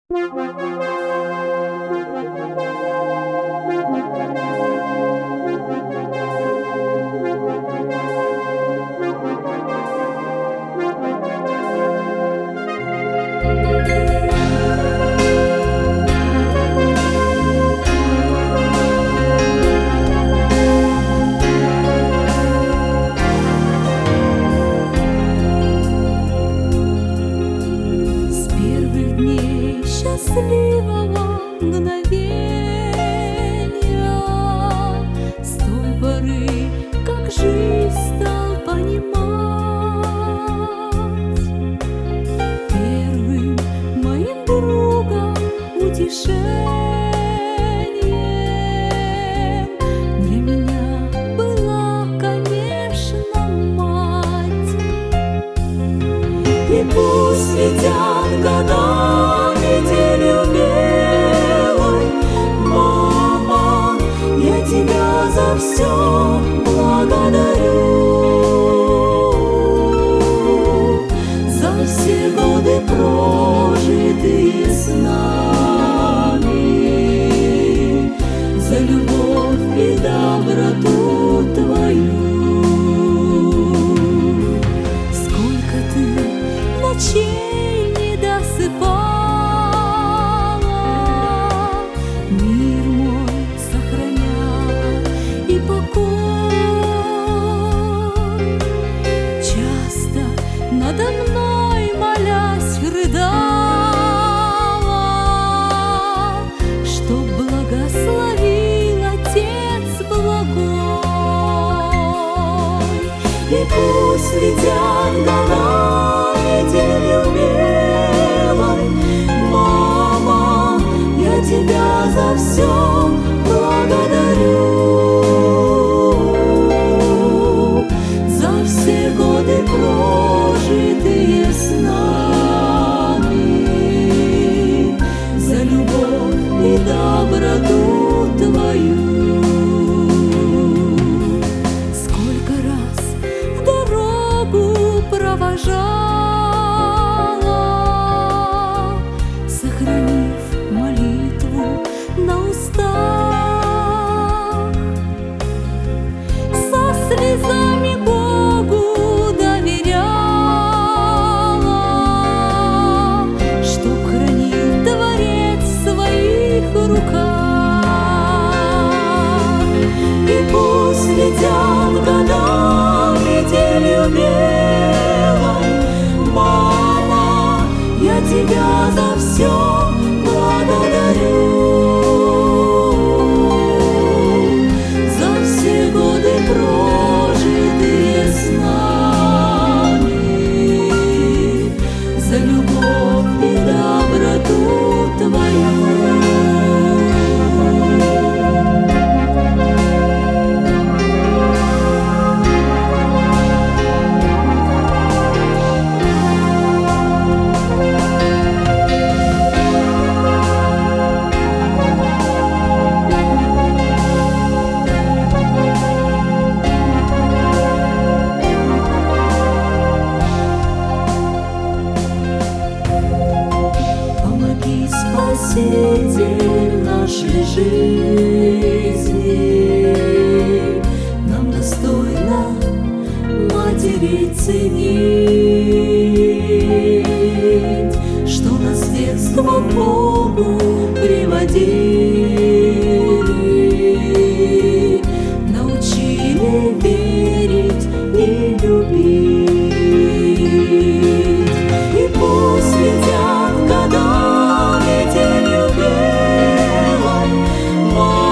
Счастливого мгновения, с той поры, как жизнь стал понимать, первым моим другом, утешением для меня была, конечно, мать. И пусть летят года, метелью белой, мама, я тебя за все благодарю, за все годы, прожитые с нами, за любовь и доброту твою. Сколько ты ночей не досыпала, мир мой сохраня и покой. Часто надо мной, молясь, рыдала, чтоб благословил Отец благой. И пусть летят года, метелью белой, мама, я тебя за все благодарю, за все годы, прожитые с нами, за любовь и доброту твою. Сколько раз в дорогу провожала, сохранив молитву на устах, со слезами Богу доверяла, чтоб хранил Творец в своих руках. И пусть летят года, метелью белой, мама, я тебя за все благодарю, за все годы, прожитые с нами, за любовь и доброту твою. Спаситель нашей жизни, нам достойно матери ценить, что нас с детства к Богу приводили, научили верить и любить. И пусть летят года, метелью белой,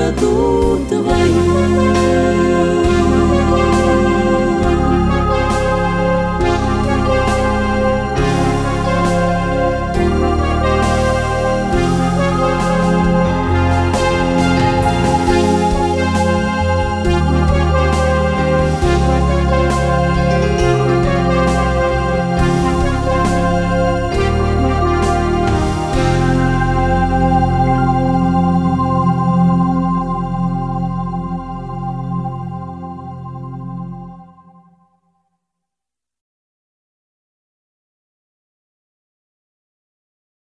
пустоту